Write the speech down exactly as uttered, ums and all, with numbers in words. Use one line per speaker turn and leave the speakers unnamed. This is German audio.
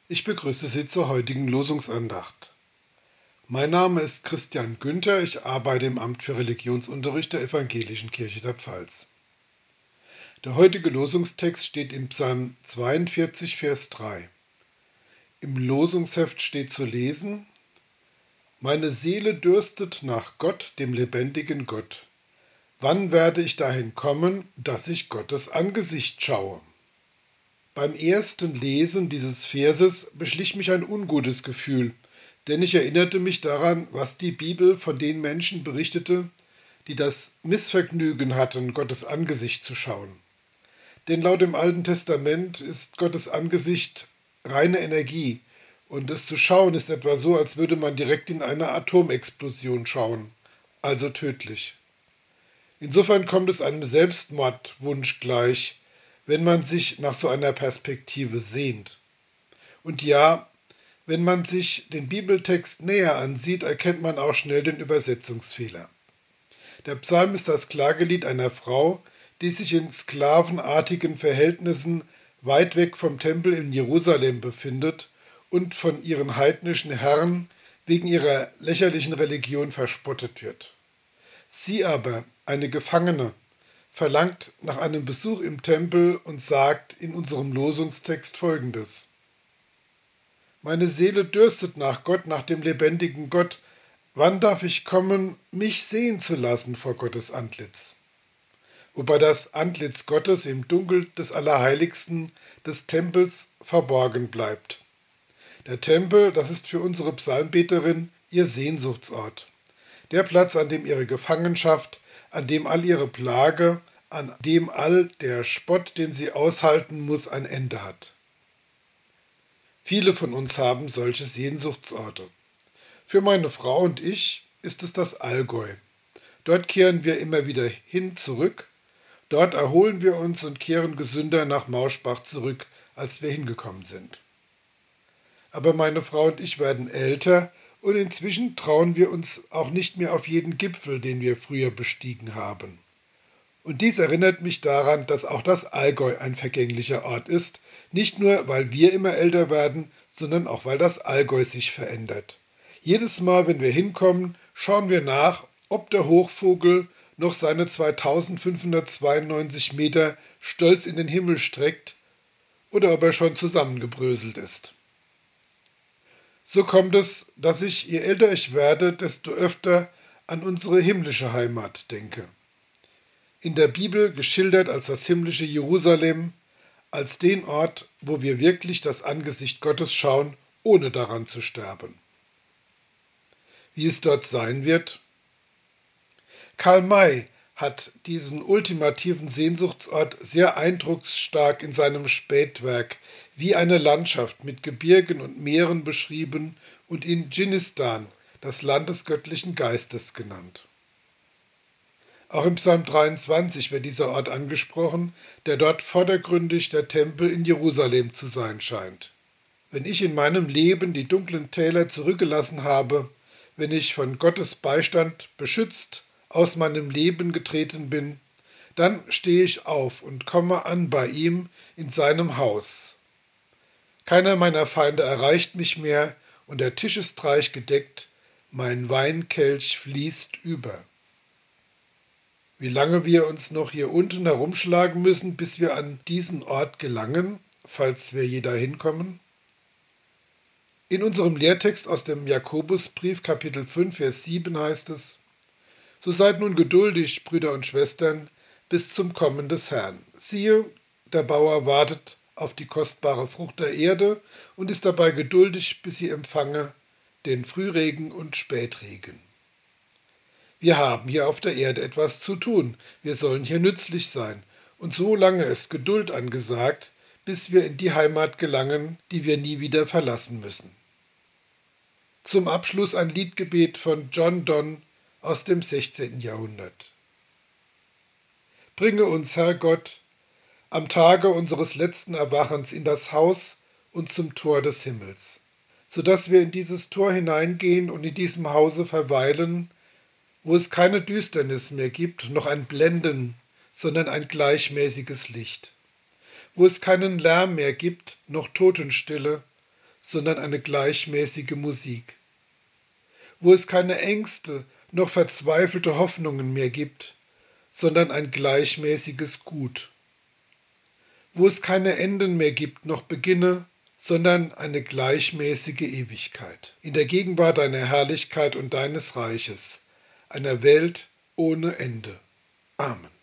Ich begrüße Sie zur heutigen Losungsandacht. Mein Name ist Christian Günther, ich arbeite im Amt für Religionsunterricht der Evangelischen Kirche der Pfalz. Der heutige Losungstext steht im Psalm zweiundvierzig, Vers drei. Im Losungsheft steht zu lesen: Meine Seele dürstet nach Gott, dem lebendigen Gott. Wann werde ich dahin kommen, dass ich Gottes Angesicht schaue? Beim ersten Lesen dieses Verses beschlich mich ein ungutes Gefühl, denn ich erinnerte mich daran, was die Bibel von den Menschen berichtete, die das Missvergnügen hatten, Gottes Angesicht zu schauen. Denn laut dem Alten Testament ist Gottes Angesicht reine Energie, und es zu schauen ist etwa so, als würde man direkt in eine Atomexplosion schauen, also tödlich. Insofern kommt es einem Selbstmordwunsch gleich, wenn man sich nach so einer Perspektive sehnt. Und ja, wenn man sich den Bibeltext näher ansieht, erkennt man auch schnell den Übersetzungsfehler. Der Psalm ist das Klagelied einer Frau, die sich in sklavenartigen Verhältnissen weit weg vom Tempel in Jerusalem befindet und von ihren heidnischen Herren wegen ihrer lächerlichen Religion verspottet wird. Sie aber, eine Gefangene, verlangt nach einem Besuch im Tempel und sagt in unserem Losungstext Folgendes: Meine Seele dürstet nach Gott, nach dem lebendigen Gott. Wann darf ich kommen, mich sehen zu lassen vor Gottes Antlitz? Wobei das Antlitz Gottes im Dunkel des Allerheiligsten des Tempels verborgen bleibt. Der Tempel, das ist für unsere Psalmbeterin ihr Sehnsuchtsort. Der Platz, an dem ihre Gefangenschaft, an dem all ihre Plage, an dem all der Spott, den sie aushalten muss, ein Ende hat. Viele von uns haben solche Sehnsuchtsorte. Für meine Frau und ich ist es das Allgäu. Dort kehren wir immer wieder hin zurück. Dort erholen wir uns und kehren gesünder nach Mauschbach zurück, als wir hingekommen sind. Aber meine Frau und ich werden älter und inzwischen trauen wir uns auch nicht mehr auf jeden Gipfel, den wir früher bestiegen haben. Und dies erinnert mich daran, dass auch das Allgäu ein vergänglicher Ort ist, nicht nur, weil wir immer älter werden, sondern auch, weil das Allgäu sich verändert. Jedes Mal, wenn wir hinkommen, schauen wir nach, ob der Hochvogel noch seine zweitausendfünfhundertzweiundneunzig Meter stolz in den Himmel streckt oder ob er schon zusammengebröselt ist. So kommt es, dass ich, je älter ich werde, desto öfter an unsere himmlische Heimat denke. In der Bibel geschildert als das himmlische Jerusalem, als den Ort, wo wir wirklich das Angesicht Gottes schauen, ohne daran zu sterben. Wie es dort sein wird? Karl May hat diesen ultimativen Sehnsuchtsort sehr eindrucksstark in seinem Spätwerk wie eine Landschaft mit Gebirgen und Meeren beschrieben und ihn Dschinnistan, das Land des göttlichen Geistes, genannt. Auch im Psalm dreiundzwanzig wird dieser Ort angesprochen, der dort vordergründig der Tempel in Jerusalem zu sein scheint. Wenn ich in meinem Leben die dunklen Täler zurückgelassen habe, wenn ich von Gottes Beistand beschützt aus meinem Leben getreten bin, dann stehe ich auf und komme an bei ihm in seinem Haus. Keiner meiner Feinde erreicht mich mehr und der Tisch ist reich gedeckt, mein Weinkelch fließt über. Wie lange wir uns noch hier unten herumschlagen müssen, bis wir an diesen Ort gelangen, falls wir je dahin kommen? In unserem Lehrtext aus dem Jakobusbrief, Kapitel fünf, Vers sieben heißt es: So seid nun geduldig, Brüder und Schwestern, bis zum Kommen des Herrn. Siehe, der Bauer wartet auf die kostbare Frucht der Erde und ist dabei geduldig, bis sie empfange den Frühregen und Spätregen. Wir haben hier auf der Erde etwas zu tun, wir sollen hier nützlich sein, und so lange ist Geduld angesagt, bis wir in die Heimat gelangen, die wir nie wieder verlassen müssen. Zum Abschluss ein Liedgebet von John Donne aus dem sechzehnten Jahrhundert. Bringe uns, Herr Gott, am Tage unseres letzten Erwachens in das Haus und zum Tor des Himmels, so dass wir in dieses Tor hineingehen und in diesem Hause verweilen, wo es keine Düsternis mehr gibt, noch ein Blenden, sondern ein gleichmäßiges Licht, wo es keinen Lärm mehr gibt, noch Totenstille, sondern eine gleichmäßige Musik. Wo es keine Ängste noch verzweifelte Hoffnungen mehr gibt, sondern ein gleichmäßiges Gut. Wo es keine Enden mehr gibt noch Beginne, sondern eine gleichmäßige Ewigkeit. In der Gegenwart deiner Herrlichkeit und deines Reiches, einer Welt ohne Ende. Amen.